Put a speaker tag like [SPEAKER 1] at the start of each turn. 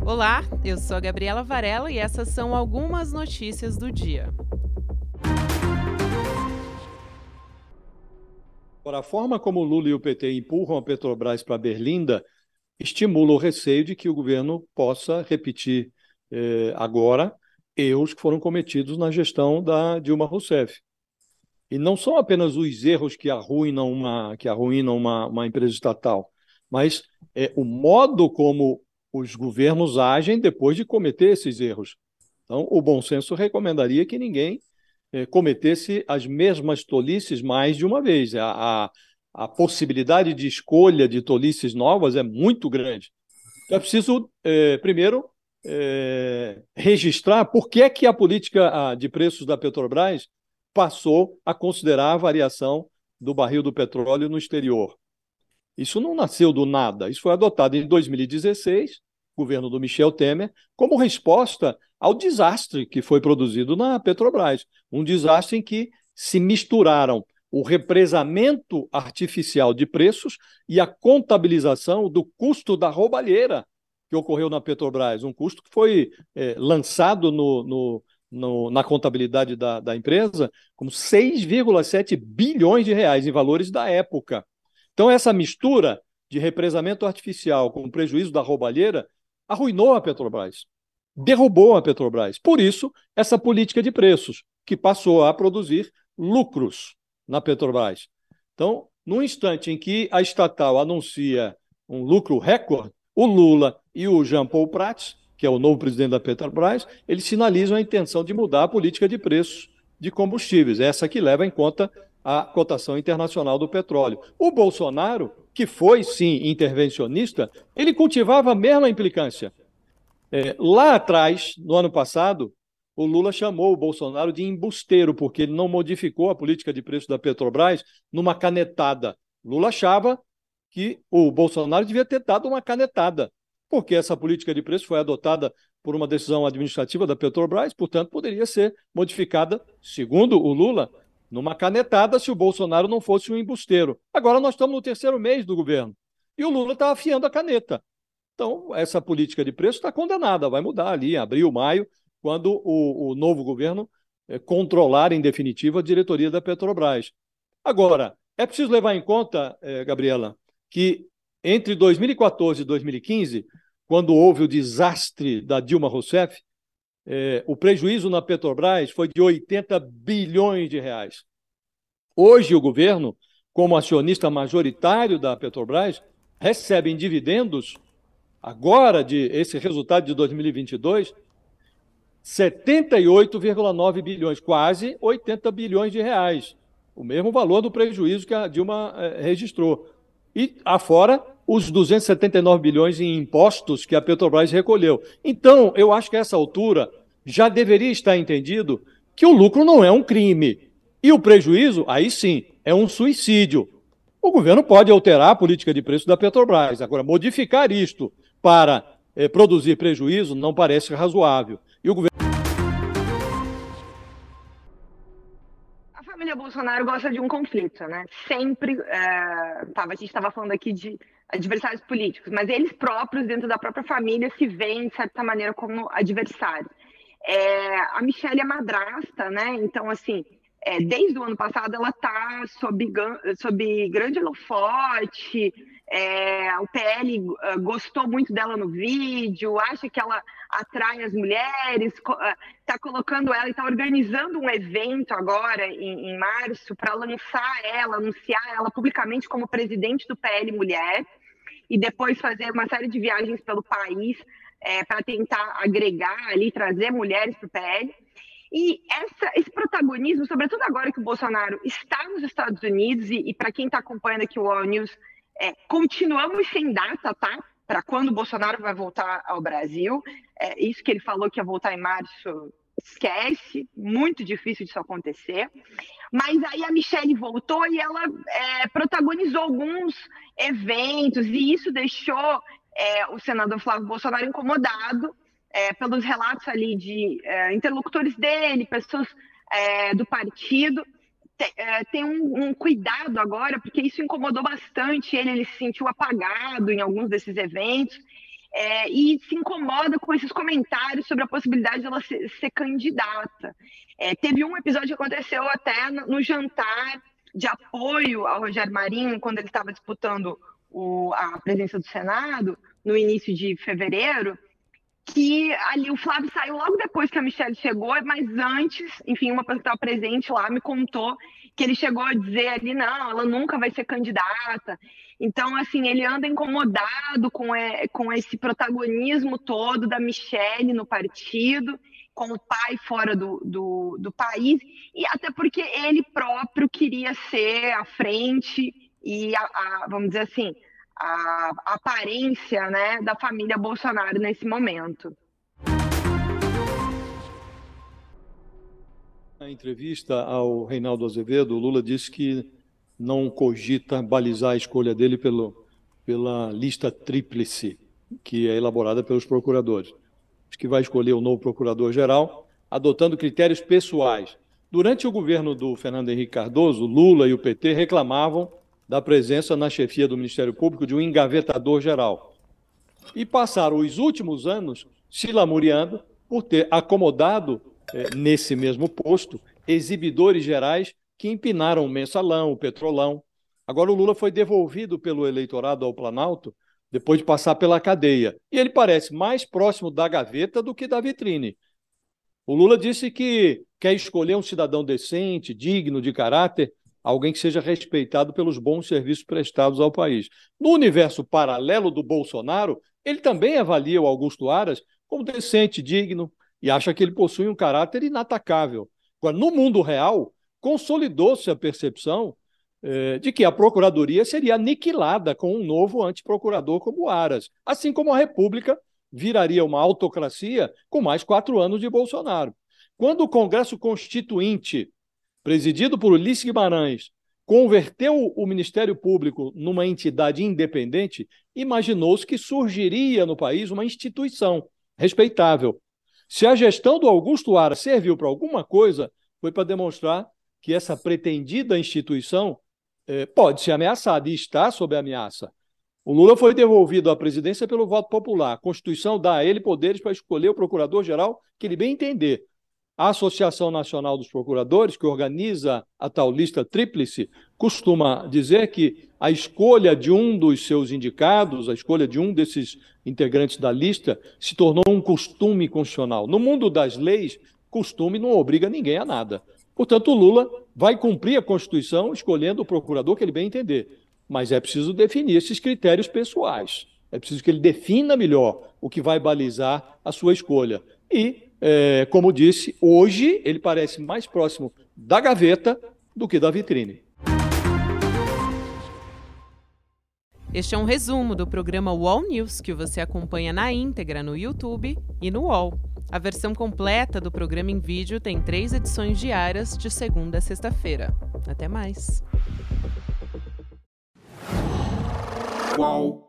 [SPEAKER 1] Olá, eu sou a Gabriela Varela e essas são algumas notícias do dia.
[SPEAKER 2] Agora, a forma como o Lula e o PT empurram a Petrobras para a berlinda estimula o receio de que o governo possa repetir agora erros que foram cometidos na gestão da Dilma Rousseff. E não são apenas os erros que arruinam uma empresa estatal, mas o modo como os governos agem depois de cometer esses erros. Então, o bom senso recomendaria que ninguém cometesse as mesmas tolices mais de uma vez. A possibilidade de escolha de tolices novas é muito grande. Então, é preciso, primeiro, registrar por que é que a política de preços da Petrobras passou a considerar a variação do barril do petróleo no exterior. Isso não nasceu do nada, isso foi adotado em 2016, governo do Michel Temer, como resposta ao desastre que foi produzido na Petrobras. Um desastre em que se misturaram o represamento artificial de preços e a contabilização do custo da roubalheira que ocorreu na Petrobras, um custo que foi lançado na contabilidade da empresa como 6,7 bilhões de reais em valores da época. Então, essa mistura de represamento artificial com o prejuízo da roubalheira arruinou a Petrobras, derrubou a Petrobras. Por isso, essa política de preços, que passou a produzir lucros na Petrobras. Então, no instante em que a estatal anuncia um lucro recorde, o Lula e o Jean Paul Prats, que é o novo presidente da Petrobras, eles sinalizam a intenção de mudar a política de preços de combustíveis, essa que leva em conta a cotação internacional do petróleo. O Bolsonaro, que foi, sim, intervencionista, ele cultivava a mesma implicância. Lá atrás, no ano passado, o Lula chamou o Bolsonaro de embusteiro, porque ele não modificou a política de preço da Petrobras numa canetada. Lula achava que o Bolsonaro devia ter dado uma canetada, porque essa política de preço foi adotada por uma decisão administrativa da Petrobras, portanto, poderia ser modificada, segundo o Lula, numa canetada se o Bolsonaro não fosse um embusteiro. Agora nós estamos no terceiro mês do governo e o Lula está afiando a caneta. Então, essa política de preço está condenada, vai mudar ali em abril, maio, quando o novo governo controlar, em definitiva, a diretoria da Petrobras. Agora, é preciso levar em conta, Gabriela, que entre 2014 e 2015, quando houve o desastre da Dilma Rousseff, o prejuízo na Petrobras foi de 80 bilhões de reais. Hoje, o governo, como acionista majoritário da Petrobras, recebe em dividendos, agora, de esse resultado de 2022, 78,9 bilhões, quase 80 bilhões de reais. O mesmo valor do prejuízo que a Dilma registrou. E, afora, os 279 bilhões em impostos que a Petrobras recolheu. Então, eu acho que a essa altura já deveria estar entendido que o lucro não é um crime. E o prejuízo, aí sim, é um suicídio. O governo pode alterar a política de preço da Petrobras. Agora, modificar isto para produzir prejuízo não parece razoável. E o governo...
[SPEAKER 3] A família Bolsonaro gosta de um conflito, né? Sempre, a gente estava falando aqui de adversários políticos, mas eles próprios, dentro da própria família, se veem, de certa maneira, como adversários. A Michelle é madrasta, né? Então, assim, desde o ano passado ela está sob grande holofote. O PL gostou muito dela no vídeo, acha que ela atrai as mulheres, está colocando ela e está organizando um evento agora, em março, para anunciar ela publicamente como presidente do PL Mulher, e depois fazer uma série de viagens pelo país para tentar agregar ali, trazer mulheres para o PL. E esse protagonismo, sobretudo agora que o Bolsonaro está nos Estados Unidos, e para quem está acompanhando aqui o All News, continuamos sem data, tá? Para quando o Bolsonaro vai voltar ao Brasil. Isso que ele falou que ia voltar em março, esquece, muito difícil disso acontecer. Mas aí a Michelle voltou e ela protagonizou alguns eventos, e isso deixou o senador Flávio Bolsonaro incomodado pelos relatos ali de interlocutores dele, pessoas do partido. Tem um cuidado agora, porque isso incomodou bastante ele se sentiu apagado em alguns desses eventos. e se incomoda com esses comentários sobre a possibilidade de ela ser candidata. Teve um episódio que aconteceu até no jantar de apoio ao Rogério Marinho, quando ele estava disputando a presidência do Senado, no início de fevereiro, que ali o Flávio saiu logo depois que a Michelle chegou, mas antes, enfim, uma pessoa que estava presente lá me contou que ele chegou a dizer ali, não, ela nunca vai ser candidata. Então, assim, ele anda incomodado com esse protagonismo todo da Michelle no partido, com o pai fora do país, e até porque ele próprio queria ser à frente e, vamos dizer assim, a aparência, né, da família Bolsonaro nesse momento.
[SPEAKER 2] Na entrevista ao Reinaldo Azevedo, o Lula disse que não cogita balizar a escolha dele pela lista tríplice, que é elaborada pelos procuradores. Diz que vai escolher o novo procurador-geral, adotando critérios pessoais. Durante o governo do Fernando Henrique Cardoso, Lula e o PT reclamavam da presença na chefia do Ministério Público de um engavetador-geral. E passaram os últimos anos se lamuriando por ter acomodado, nesse mesmo posto, exibidores gerais que empinaram o mensalão, o petrolão. Agora o Lula foi devolvido pelo eleitorado ao Planalto depois de passar pela cadeia. E ele parece mais próximo da gaveta do que da vitrine. O Lula disse que quer escolher um cidadão decente, digno, de caráter, alguém que seja respeitado pelos bons serviços prestados ao país. No universo paralelo do Bolsonaro, ele também avalia o Augusto Aras como decente, digno, e acha que ele possui um caráter inatacável. Agora, no mundo real, consolidou-se a percepção de que a Procuradoria seria aniquilada com um novo antiprocurador como Aras, assim como a República viraria uma autocracia com mais 4 anos de Bolsonaro. Quando o Congresso Constituinte, presidido por Ulisses Guimarães, converteu o Ministério Público numa entidade independente, imaginou-se que surgiria no país uma instituição respeitável. Se a gestão do Augusto Aras serviu para alguma coisa, foi para demonstrar que essa pretendida instituição pode ser ameaçada e está sob ameaça. O Lula foi devolvido à presidência pelo voto popular. A Constituição dá a ele poderes para escolher o procurador-geral que ele bem entender. A Associação Nacional dos Procuradores, que organiza a tal lista tríplice, costuma dizer que a escolha de um dos seus indicados, a escolha de um desses integrantes da lista, se tornou um costume constitucional. No mundo das leis, costume não obriga ninguém a nada. Portanto, o Lula vai cumprir a Constituição escolhendo o procurador que ele bem entender. Mas é preciso definir esses critérios pessoais. É preciso que ele defina melhor o que vai balizar a sua escolha. E, como disse, hoje ele parece mais próximo da gaveta do que da vitrine.
[SPEAKER 1] Este é um resumo do programa UOL News, que você acompanha na íntegra no YouTube e no UOL. A versão completa do programa em vídeo tem 3 edições diárias de segunda a sexta-feira. Até mais!
[SPEAKER 4] UOL.